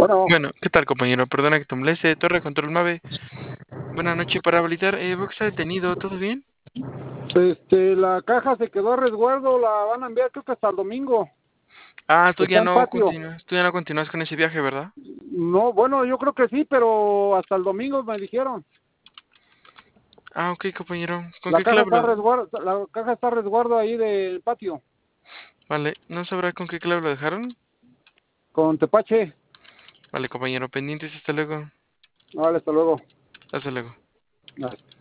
Bueno, Bueno, ¿qué tal, compañero? Perdona que te moleste. Torre Control Mave. Buenas noches para habilitar. Veo que está detenido. ¿Todo bien? la caja se quedó a resguardo, la van a enviar creo que hasta el domingo. Ah, Está en patio. tú ya no continúas con ese viaje, ¿verdad? No, bueno, yo creo que sí, pero hasta el domingo me dijeron. Ah, ok, compañero. ¿Con qué clave La caja está a resguardo ahí del patio, Vale, ¿no sabrá con qué clave lo dejaron? con tepache. Vale, compañero, pendientes. Hasta luego. Vale, hasta luego. Hasta luego. Bye.